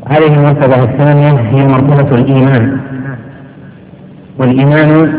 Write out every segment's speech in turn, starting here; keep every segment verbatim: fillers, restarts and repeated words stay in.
هذه المرتبة الثانية هي مرتبة الإيمان. والإيمان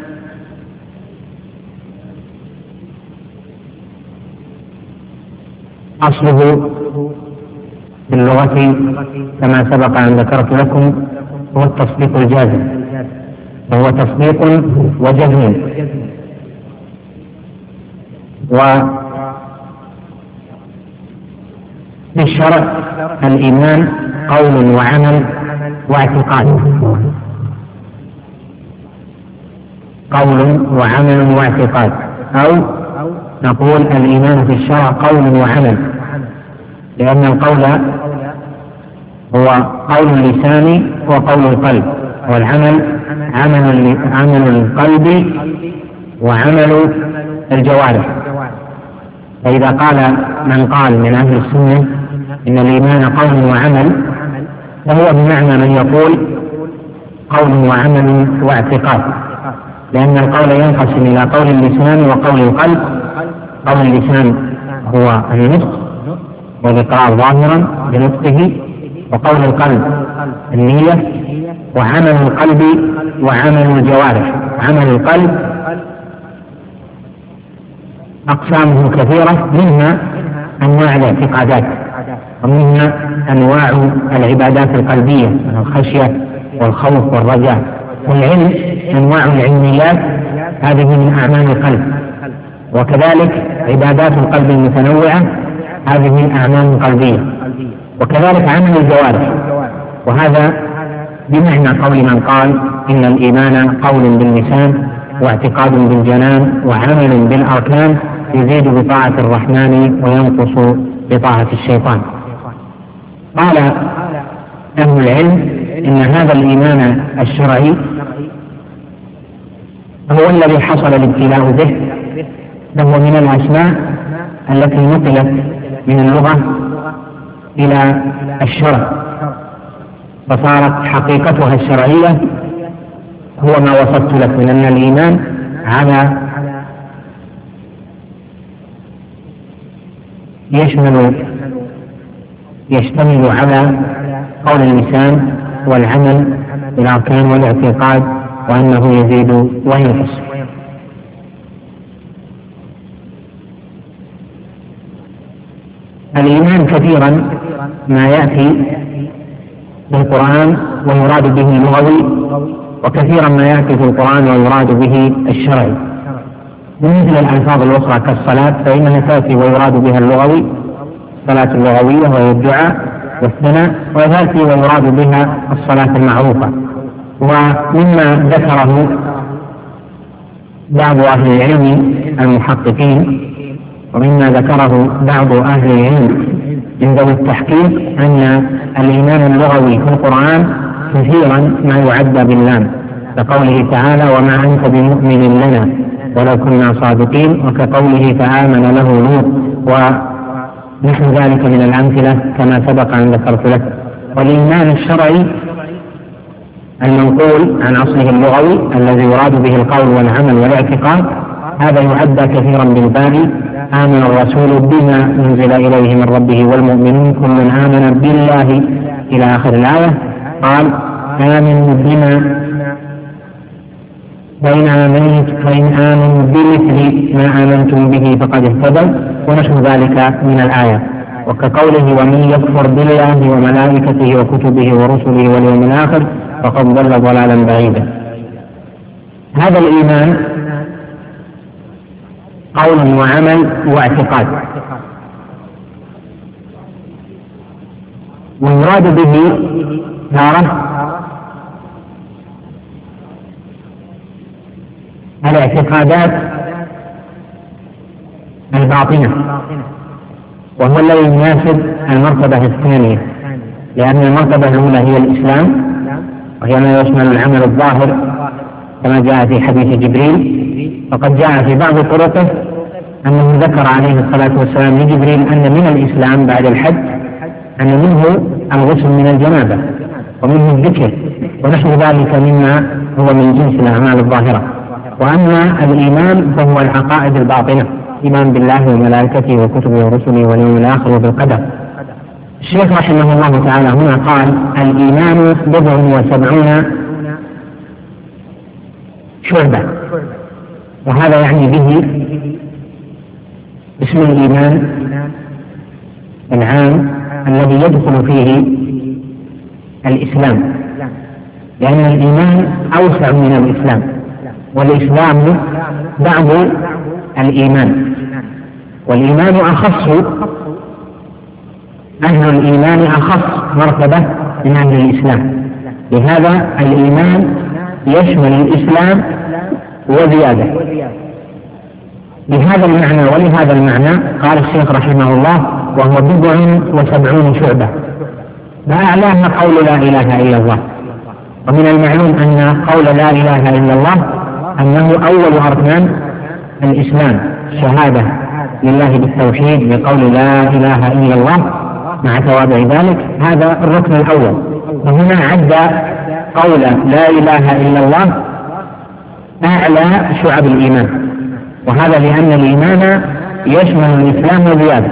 أصله في اللغة كما سبق أن ذكرت لكم هو التصديق الجازم، وهو تصديق وجزم. وفي الشرع الإيمان قول وعمل واعتقاد، قول وعمل واعتقاد، أو نقول الإيمان في الشرع قول وعمل، لأن القول هو قول اللسان وقول القلب، والعمل عمل عمل القلب وعمل الجوارح. فإذا قال من قال من أهل السنة إن الإيمان قول وعمل، فهو بمعنى من يقول قول وعمل واعتقاد، لأن القول ينقسم إلى قول اللسان وقول القلب. قول اللسان هو النطق والإقرار ظاهرا بنطقه، وقول القلب النية، وعمل القلب وعمل الجوارح. عمل القلب أقسامه كثيرة، منها أنواع الاعتقادات، ومنها أنواع العبادات القلبية، الخشية والخوف والرجاء. والعلم أنواع العلميات، هذه من أعمال القلب. وكذلك عبادات القلب المتنوعة، هذه أعمال قلبية. وكذلك عمل الجوارح، وهذا بمعنى قول من قال إن الإيمان قول باللسان واعتقاد بالجنان وعمل بالأركان، يزيد بطاعة الرحمن وينقص بطاعة الشيطان. قال أهل العلم إن هذا الإيمان الشرعي هو الذي حصل الابتلاء به، وهو من الأسماء التي نقلت من اللغة إلى الشرع، فصارت حقيقتها الشرعية هو ما وصفت لك من أن الإيمان على يشمل يشتمل على قول اللسان والعمل بالأركان والاعتقاد، وأنه يزيد وينقص. الإيمان كثيرا ما يأتي بالقرآن ويراد به اللغوي، وكثيرا ما يأتي في القرآن ويراد به الشرعي. مثل الألفاظ الأخرى كالصلاة فإنها تأتي ويراد بها اللغوي، الصلاة اللغوية وهي الدعاء والثناء، وتأتي ويراد بها الصلاة المعروفة. ومما ذكره بعض أهل العلم المحققين، ومما ذكره بعض أهل العلم من ذوي التحقيق، أن الإيمان اللغوي في القرآن كثيرا ما يعدى باللام، كقوله تعالى وما أنت بمؤمن لنا ولو كنا صادقين، وكقوله فآمن له لوط، ونحو ذلك من الأمثلة كما سبق أن ذكرت لك. والإيمان الشرعي المنقول عن أصله اللغوي الذي يراد به القول والعمل والاعتقاد، هذا يعدى كثيرا بالباء. آمن الرسول بما أنزل إليه من ربه والمؤمنون كل آمن بالله إلى آخر الآية. قال آمنوا بما فإن آمنت فإن آمنوا بمثل ما آمنتم به فقد اهتدوا، ونحو ذلك من الآية. وكقوله ومن يكفر بالله وملائكته وكتبه ورسله واليوم الآخر فقد ضل ضلالا بعيدا. هذا الإيمان قول وعمل واعتقاد، ويراد به تارة الاعتقادات الباطنة، وهو الذي يناسب المرتبة الثانية، لأن المرتبة الأولى هي الإسلام، وهي ما يشمل العمل الظاهر كما جاء في حديث جبريل. وقد جاء في بعض طرقه أنه ذكر عليه الصلاة والسلام لجبريل أن من الإسلام بعد الحج أن منه الغسل من الجنابة ومنه الذكر ونحو ذلك مما هو من جنس الأعمال الظاهرة. وأما الإيمان فهو العقائد الباطنة، إيمان بالله وملائكته وكتبه ورسله واليوم الآخر وبالقدر. الشيخ رحمه الله تعالى هنا قال الإيمان بضع وسبعون شعبة، وهذا يعني به اسم الإيمان العام الذي يدخل فيه الإسلام، لأن الإيمان أوسع من الإسلام، والإسلام بعض الإيمان، والإيمان أخص، أهل الإيمان أخص مرتبة من أهل الإسلام، لهذا الإيمان يشمل الإسلام وزيادة. بهذا المعنى ولهذا المعنى قال الشيخ رحمه الله وهو بضع وسبعون شعبة، فأعلاها قول لا إله إلا الله. ومن المعلوم أن قول لا إله إلا الله أنه أول أركان الإسلام، شهادة لله بالتوحيد بقول لا إله إلا الله مع توابع ذلك، هذا الركن الأول. وهنا عد قول لا إله إلا الله أعلى شعب الإيمان، وهذا لأن الإيمان يشمل الإسلام وزيادة.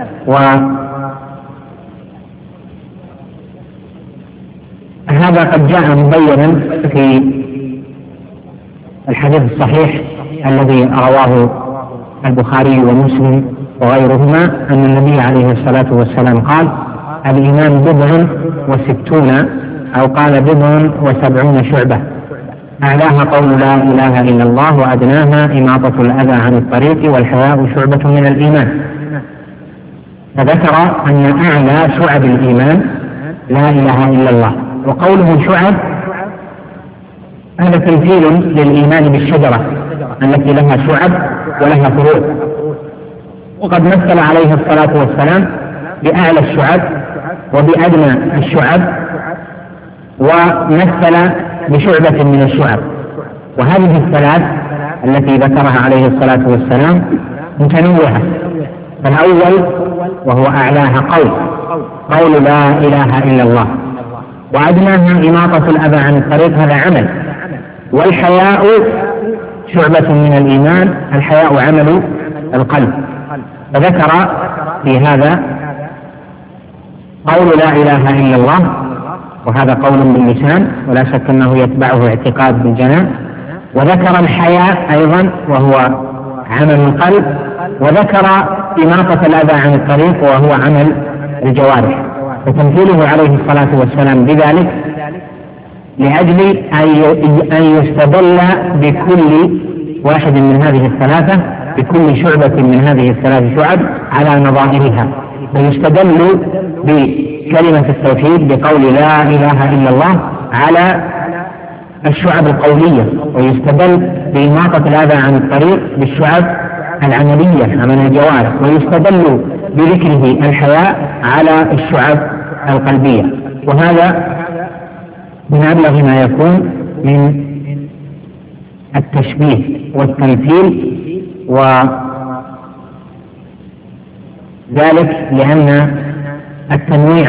وهذا قد جاء مبينا في الحديث الصحيح الذي رواه البخاري ومسلم وغيرهما أن النبي عليه الصلاة والسلام قال الإيمان بضع وستون أو قال بضع وسبعون شعبة، أعلاها قول لا إله إلا الله وأدناها إماطة الأذى عن الطريق والحياء شعبة من الإيمان. فذكر أن أعلى شعب الإيمان لا إله إلا الله. وقوله شعب هذا تمثيل للإيمان بالشجرة التي لها شعب ولها فروع، وقد مثل عليه الصلاة والسلام بأعلى الشعب وبأدنى الشعب، ومثل بشعبة من الشعب. وهذه الثلاث التي ذكرها عليه الصلاة والسلام متنوعة. فالأول وهو أعلاها قول قول لا إله إلا الله، وأدناها إماطة الأذى عن الطريق، هذا عمل. والحياء شعبة من الإيمان، الحياء عمل القلب. فذكر في هذا قول لا إله إلا الله، وهذا قول باللسان ولا شك أنه يتبعه اعتقاد بالجنان. وذكر الحياء أيضا وهو عمل القلب، وذكر إماطة الأذى عن الطريق وهو عمل الجوارح. فتمثيله عليه الصلاة والسلام بذلك لأجل أن يستدل بكل واحد من هذه الثلاثة، بكل شعبة من هذه الثلاث شعب على نظائرها، ويستدل بكلمة التوحيد بقول لا إله إلا الله على الشعب القولية، ويستدل بإماطة الأذى عن الطريق بالشعب العملية عمل الجوارح، ويستدل بذكره الحياء على الشعب القلبية. وهذا من أبلغ ما يكون من التشبيه والتمثيل، وذلك لأن التنويع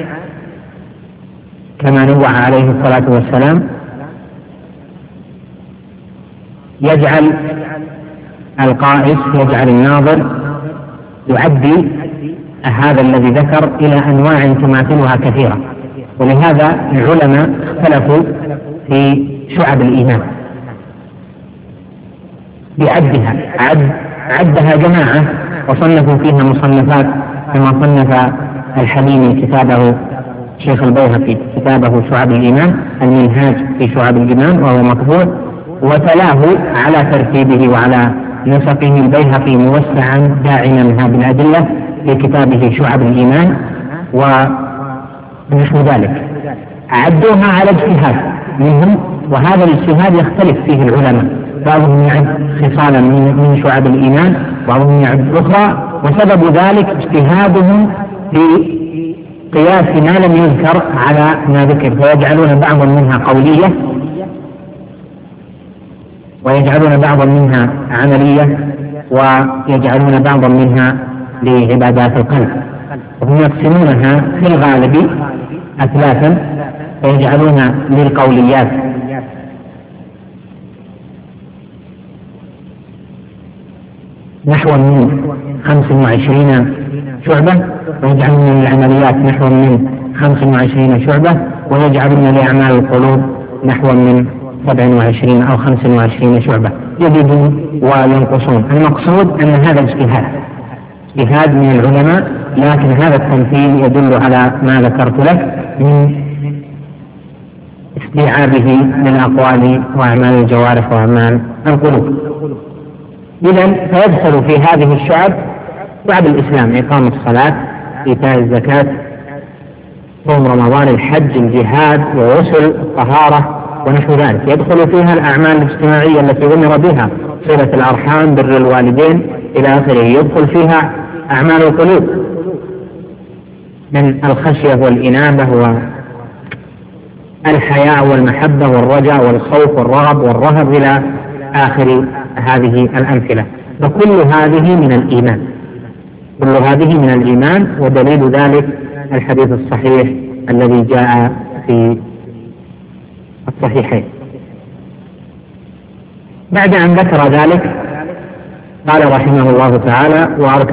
كما نوع عليه الصلاة والسلام يجعل القائس يجعل الناظر يعدي هذا الذي ذكر إلى أنواع تماثلها كثيرة. ولهذا العلماء اختلفوا في شعب الإيمان بعدها، عد عدها جماعة وصنفوا فيها مصنفات، كما صنف الحليمي كتابه شيخ البيهقي كتابه شعب الإيمان المنهاج في شعب الإيمان وهو مطبوع، وتلاه على ترتيبه وعلى نسقه البيهقي موسعا داعما بالأدلة في كتابه شعب الإيمان ونحو ذلك. عدوها على اجتهاد منهم، وهذا الاجتهاد يختلف فيه العلماء، بعضهم يعد خصالا من شعب الإيمان، بعضهم يعد أخرى، وسبب ذلك اجتهادهم في قياس ما لم يذكر على ما ذكر، فيجعلون بعضا منها قولية ويجعلون بعضا منها عملية ويجعلون بعضا منها لعبادات القلب، وهم يقسمونها في الغالب أثلاثا، فيجعلون للقوليات نحو من خمس وعشرين شعبة، ويجعل من العمليات نحو من خمس وعشرين شعبة، ويجعل من الأعمال القلوب نحو من سبع وعشرين أو خمس وعشرين شعبة، يزيدون وينقصون. المقصود أن هذا اجتهاد اجتهاد من العلماء، لكن هذا التمثيل يدل على ما ذكرت لك من استيعابه للأقوال وأعمال الجوارح وأعمال القلوب. إذن فيدخل في هذه الشعب شعب الإسلام: إقام الصلاة، إيتاء الزكاة، صوم رمضان، الحج، الجهاد، وغسل، الطهارة ونحو ذلك. يدخل فيها الأعمال الاجتماعية التي أمر بها: صلة الأرحام، بر الوالدين إلى آخره. يدخل فيها أعمال القلوب من الخشية والإنابة والحياء والمحبة والرجاء والخوف والرغب والرهب إلى آخر هذه الأمثلة. فكل هذه من الإيمان، كل هذه من الإيمان، ودليل ذلك الحديث الصحيح الذي جاء في الصحيحين. بعد أن ذكر ذلك قال رحمه الله تعالى: وأركان